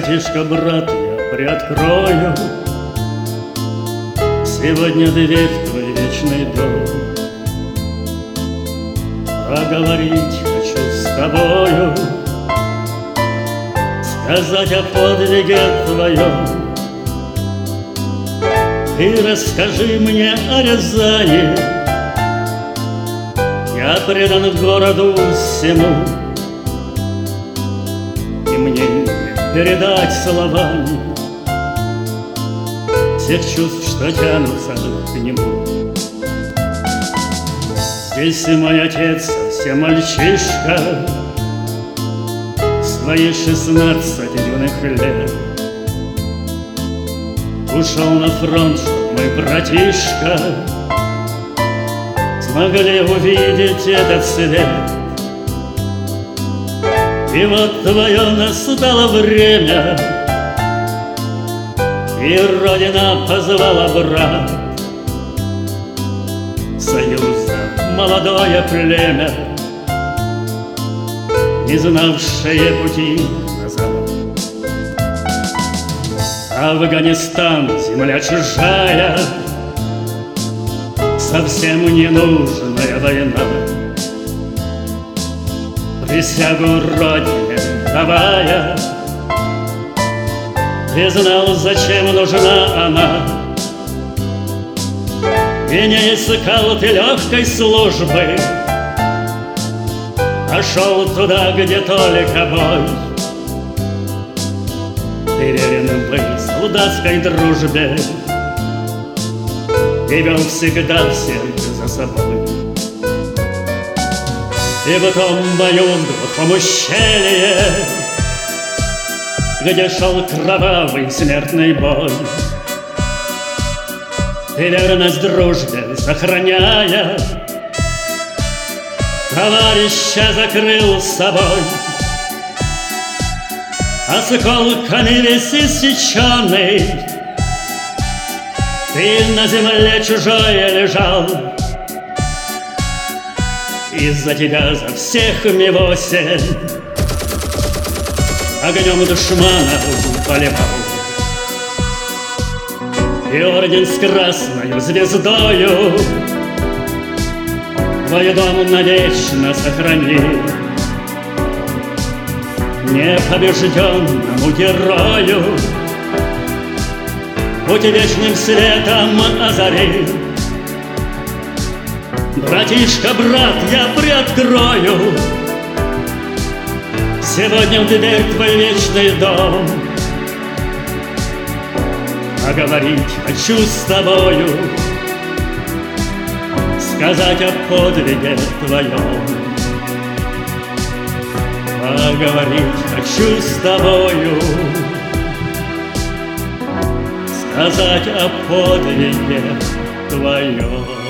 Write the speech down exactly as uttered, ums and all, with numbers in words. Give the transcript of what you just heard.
Братишка, брат, я приоткрою сегодня дверь в твой вечный дом. Поговорить хочу с тобою, сказать о подвиге твоем. Ты расскажи мне о Рязани, я предан городу всему, и мне не передать словами всех чувств, что тянутся к нему. Здесь и мой отец, совсем мальчишка, свои шестнадцать юных лет. Ушел на фронт, чтоб мой братишка смогли увидеть этот свет. И вот твое настало время, и Родина позвала, брат, союза молодое племя, не знавшее пути назад. Афганистан, земля чужая, совсем ненужная война. Присягу Родине давая, ты знал, зачем нужна она, и не искал ты легкой службы, а шел туда, где только бой. Ты верен был солдатской дружбе и вел всегда всех за собой. И в том бою в глухом ущелье, где шел кровавый смертный бой, ты верность дружбе сохраняя, товарища закрыл с собой. Осколками весь иссеченный ты на земле чужой лежал. Из-за тебя за всех ми восемь огнем душмана поливал. И орден с красною звездою твой дом навечно сохранил. Непобежденному герою путь вечным светом озарил. Братишка, брат, я приоткрою сегодня в дверь твой вечный дом. Поговорить хочу с тобою, сказать о подвиге твоем. Поговорить хочу с тобою, сказать о подвиге твоем.